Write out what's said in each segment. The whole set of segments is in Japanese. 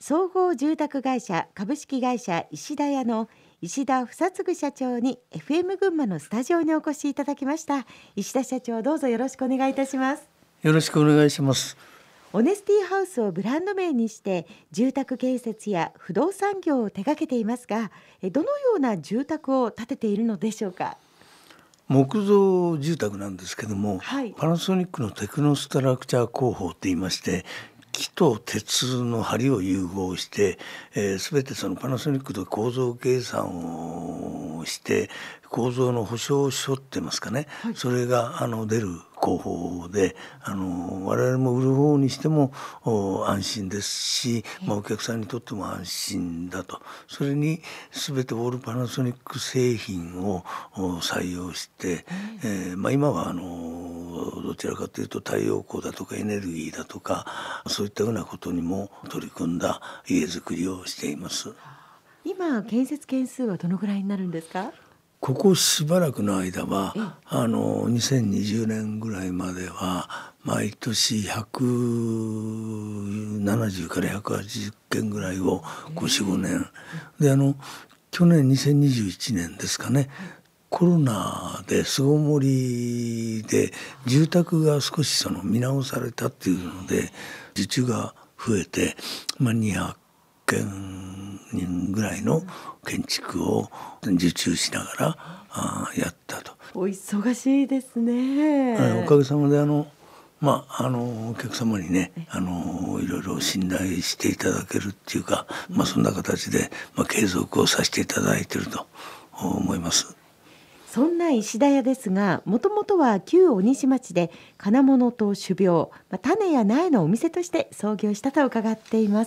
総合住宅会社株式会社石田屋の石田房嗣社長に FM 群馬のスタジオにお越しいただきました。石田社長、どうぞよろしくお願いいたします。 よろしくお願いします。 オネスティハウスをブランド名にして住宅建設や不動産業を手掛けていますが、どのような住宅を建てているのでしょうか。 木造住宅なんですけども、 はい、 パナソニックのテクノストラクチャー工法って言いまして、木と鉄の梁を融合して、全てそのパナソニックと構造計算をして構造の保証書ってますかね、 はい、 それが出る工法で我々も売る方にしても安心ですし、お客さんにとっても安心だと。それに全てオールパナソニック製品を採用して、今はどちらかというと太陽光だとかエネルギーだとかそういったようなことにも取り組んだ家づくりをしています。 今建設件数はどのぐらいになるんですか。 ここしばらくの間は2020年ぐらいまでは毎年170から180件ぐらいを4、5年で去年2021年ですかね、コロナで巣ごもりで住宅が少し見直されたっていうので受注が増えて、200件人ぐらいの建築を受注しながらやったと。 お忙しいですね。 おかげさまでお客様にねいろいろ信頼していただけるっていうか、そんな形で、継続をさせていただいていると思います。 そんな石田屋ですが、もともとは旧鬼西町で金物と種苗、種や苗のお店として創業したと伺っています。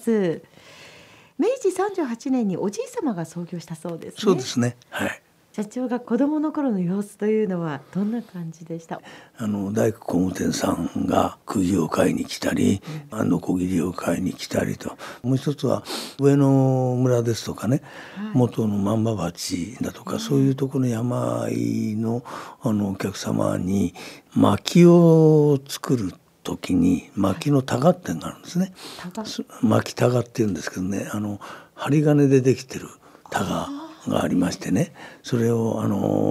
明治38年におじい様が創業したそうですね。 そうですね、はい。 社長が子どもの頃の様子というのはどんな感じでした。 大工工務店さんが釘を買いに来たり、ノコギリを買いに来たりと、もう一つは上野村ですとかね、元の万場鉢だとか、そういうところの山あいのお客様に薪を作る時に薪のタガっていうのがあるんですね。薪タガっていうんですけどね、針金でできてるタガがありましてね、それを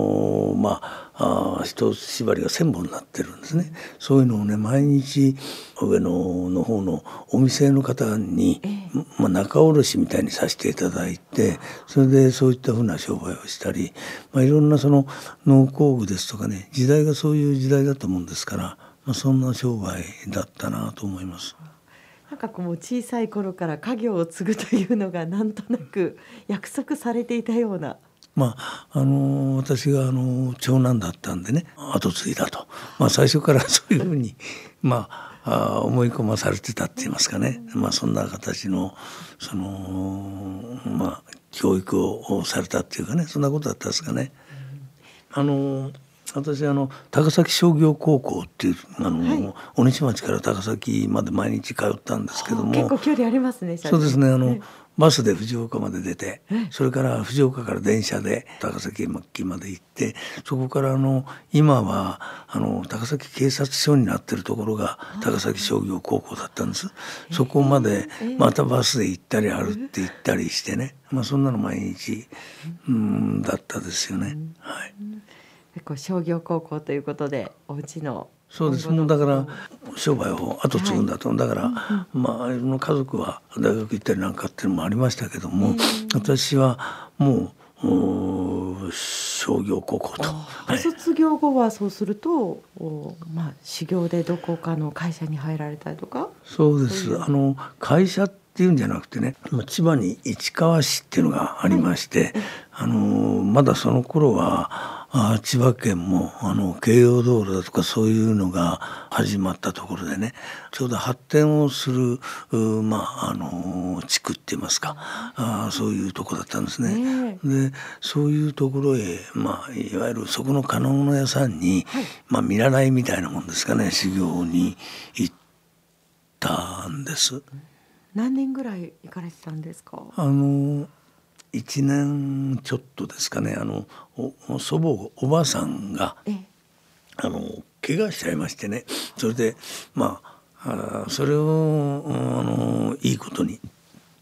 一縛りが1000本になってるんですね。そういうのをね毎日上野の方のお店の方に、仲卸みたいにさせていただいて、それでそういったふうな商売をしたり、いろんな農工具ですとかね、時代がそういう時代だと思うんですから、そんな商売だったなと思います。 なんか小さい頃から家業を継ぐというのがなんとなく約束されていたような。 私が長男だったんでね、後継いだと、最初からそういうふうに思い込まされてたって言いますかね、そんな形の教育をされたっていうかね、そんなことだったんですかね。私高崎商業高校っていう鬼西町から高崎まで毎日通ったんですけども、 結構距離ありますね。 そうですね、バスで藤岡まで出て、それから藤岡から電車で高崎まで行って、そこから今は高崎警察署になってるところが高崎商業高校だったんです。そこまでまたバスで行ったり歩って行ったりしてね、そんなの毎日だったですよね。はい。 結構商業高校ということでお家の。 そうです。もうだから商売を後継ぐんだと、だから家族は大学行ったりなんかっていうのもありましたけども、私はもう商業高校と。 卒業後はそうすると修行でどこかの会社に入られたりとか。 そうです。会社っていうんじゃなくてね、千葉に市川市っていうのがありまして、まだその頃は千葉県も京葉道路だとかそういうのが始まったところでね、ちょうど発展をする地区って言いますか、そういうところだったんですね。でそういうところへ、いわゆるそこの金物屋さんに、見習いみたいなもんですかね、修行に行ったんです。 何年ぐらい行かれてたんですか。 1年ちょっとですかね。祖母おばあさんが怪我しちゃいましてね、それでそれをいいことに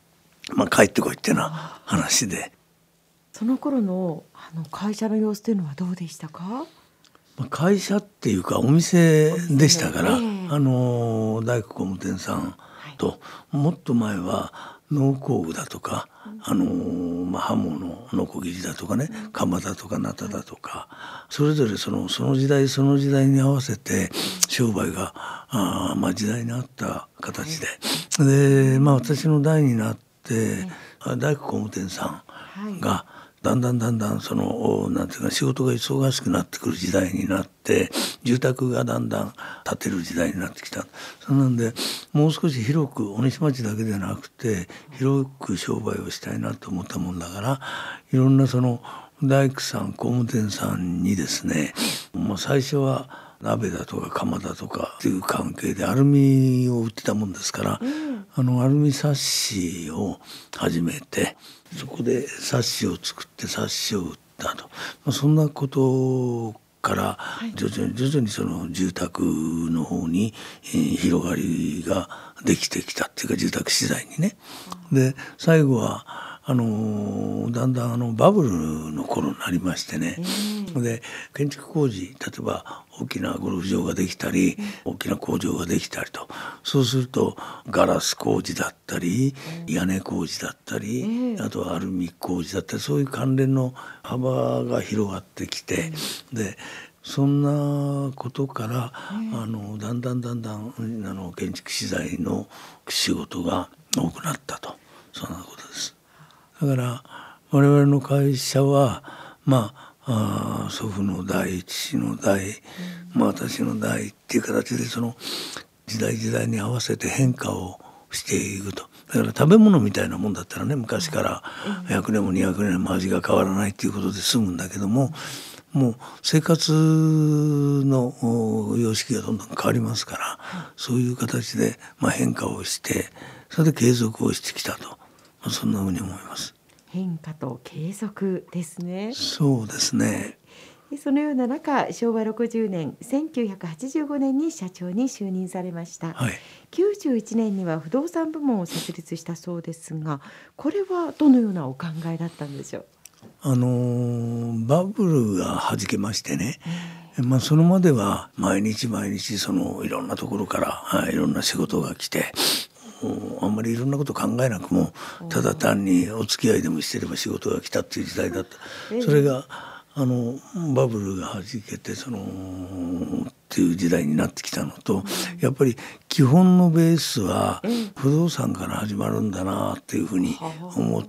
帰ってこいってな話で。 その頃の会社の様子というのはどうでしたか？ 会社っていうかお店でしたから、 え大工工務店さんと、もっと前は農工具だとか、刃物のノコギリだとかね、鎌だとかナタだとか、それぞれその時代その時代に合わせて商売が時代に合った形で、私の代になって大工工務店さんがだんだんなんていうか仕事が忙しくなってくる時代になって、住宅がだんだん建てる時代になってきた。そうなんでもう少し広く鬼西町だけでなくて広く商売をしたいなと思ったもんだから、いろんな大工さん工務店さんにですね、最初は鍋だとか釜だとかっていう関係でアルミを売ってたもんですから、アルミサッシを始めて、そこでサッシを作ってサッシを売ったと、そんなことから徐々にその住宅の方に広がりができてきたっていうか、住宅資材にね。で最後はだんだんバブルの頃になりましてね、で建築工事、例えば大きなゴルフ場ができたり、大きな工場ができたりと、そうするとガラス工事だったり屋根工事だったり、あとはアルミ工事だったり、そういう関連の幅が広がってきて、でそんなことからだんだん建築資材の仕事が多くなったと、そんなことです。だから我々の会社は祖父の代、父の代、私の代っていう形でその時代に合わせて変化をしていくと。だから食べ物みたいなもんだったらね、昔から100年も200年も味が変わらないっていうことで済むんだけども、もう生活の様式がどんどん変わりますから、そういう形で変化をして、それで継続をしてきたと、そんなふうに思います。 変化と継続ですね。 そうですね。 そのような中、昭和60年1985年に社長に就任されました。91年には不動産部門を設立したそうですが、これはどのようなお考えだったんでしょう？ バブルがはじけましてね、それまでは毎日いろんなところからいろんな仕事が来て、あんまりいろんなこと考えなくも、ただ単にお付き合いでもしてれば仕事が来たっていう時代だった。それがバブルがはじけてっていう時代になってきたのと、やっぱり基本のベースは不動産から始まるんだなっていうふうに思って、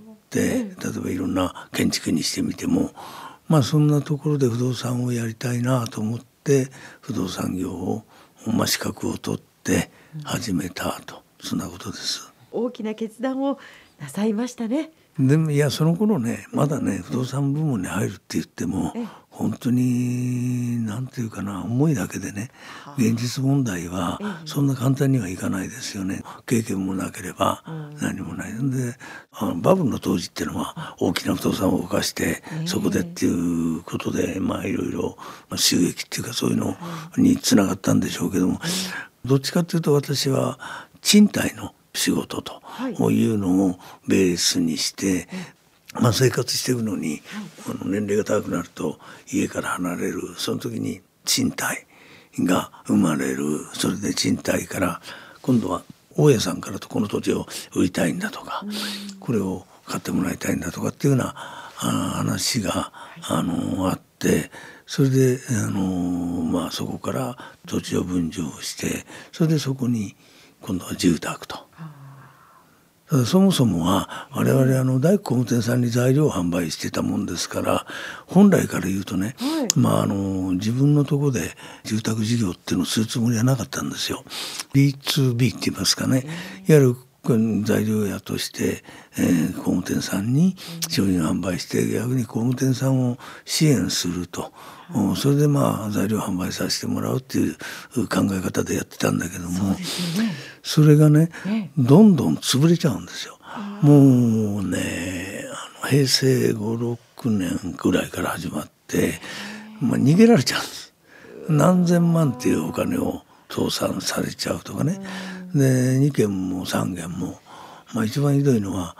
例えばいろんな建築にしてみても、そんなところで不動産をやりたいなと思って不動産業を資格を取って始めたと、そんなことです。 大きな決断をなさいましたね。 でもその頃ね、まだね不動産部門に入るって言っても本当になんていうかな、思いだけでね、現実問題はそんな簡単にはいかないですよね。経験もなければ何もないんで、バブルの当時っていうのは大きな不動産を動かしてそこでっていうことでいろいろ収益っていうかそういうのにつながったんでしょうけども、どっちかっていうと私は賃貸の仕事というのをベースにして、生活していくのに、年齢が高くなると家から離れる、その時に賃貸が生まれる。それで賃貸から今度は大家さんからとこの土地を売りたいんだとか、これを買ってもらいたいんだとかっていうような話があって、それでそこから土地を分譲して、それでそこに今度は住宅と。ただそもそもは我々大工工務店さんに材料を販売してたもんですから、本来から言うとね、自分のところで住宅事業っていうのをするつもりはなかったんですよ。B2B って言いますかね、いわゆる材料屋として、工務店さんに商品を販売して、逆に工務店さんを支援すると、それで材料販売させてもらうっていう考え方でやってたんだけども、それがねどんどん潰れちゃうんですよ。もうね平成5、6年ぐらいから始まって、逃げられちゃうんです。何千万っていうお金を倒産されちゃうとかね。で2件も3件も、一番ひどいのは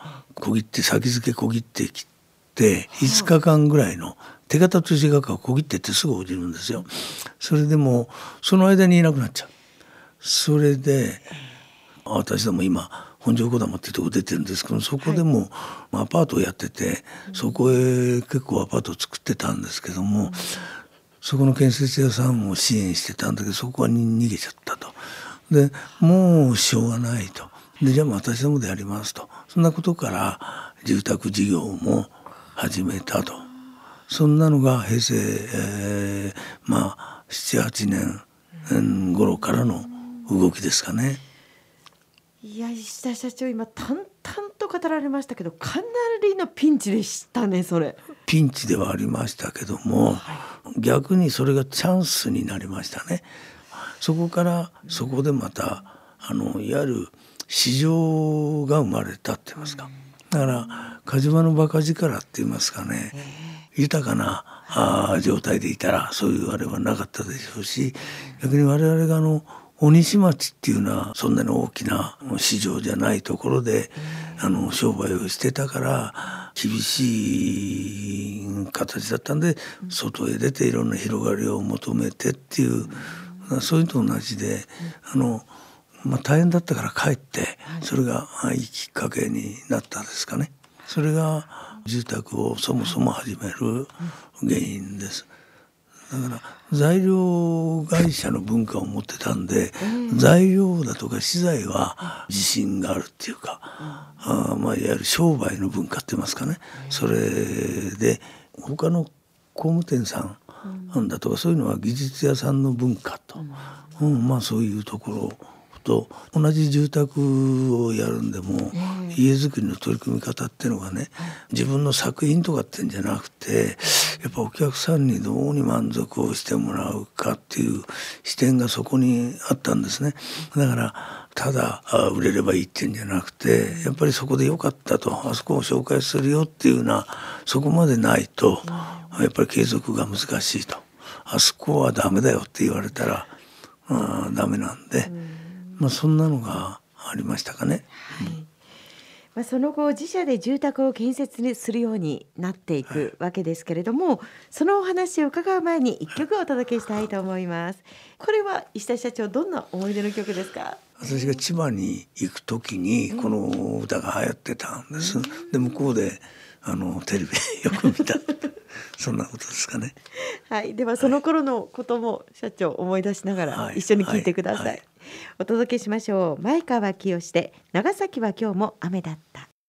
小切って先付け小切って切って5日間ぐらいの手形と地形を小切ってってすぐ降りるんですよ。それでもその間にいなくなっちゃう。それで私ども今本庄小玉っていうとこ出てるんですけど、そこでもアパートをやってて、そこへ結構アパートを作ってたんですけども、そこの建設屋さんを支援してたんだけど、そこは逃げちゃったと。でもうしょうがないと。でじゃあ私どもでやりますと。そんなことから住宅事業も始めたと。そんなのが平成、7、8年頃からの動きですかね。 いや、石田社長今淡々と語られましたけど、かなりのピンチでしたね。それピンチではありましたけども、逆にそれがチャンスになりましたね。そこからそこでまたいわゆる市場が生まれたって言いますか、だから火事場の馬鹿力って言いますかね、豊かな状態でいたらそういうあれはなかったでしょうし、逆に我々が小西町っていうのはそんなに大きな市場じゃないところで商売をしてたから厳しい形だったんで、外へ出ていろんな広がりを求めてっていう、そういうのと同じで大変だったから帰って、それがいいきっかけになったですかね。それが住宅をそもそも始める原因です。だから材料会社の文化を持ってたんで、材料だとか資材は自信があるっていうか、いわゆる商売の文化って言いますかね、それで他の工務店さんだとかそういうのは技術屋さんの文化と、そういうところと同じ住宅をやるんでも、家づくりの取り組み方っていうのがね、自分の作品とかってんじゃなくて、やっぱお客さんにどうに満足をしてもらうかっていう視点がそこにあったんですね。だからただ売れればいいってんじゃなくて、やっぱりそこで良かったと、あそこを紹介するよっていうような、そこまでないとやっぱり継続が難しいと。あそこはダメだよって言われたらダメなんで、そんなのがありましたかね。 その後自社で住宅を建設するようになっていくわけですけれども、そのお話を伺う前に一曲をお届けしたいと思います。これは石田社長、どんな思い出の曲ですか？ 私が千葉に行く時にこの歌が流行ってたんです。で向こうでテレビよく見たそんなことですかね。 はい、ではその頃のことも社長思い出しながら一緒に聞いてください。お届けしましょう。前川清で長崎は今日も雨だった。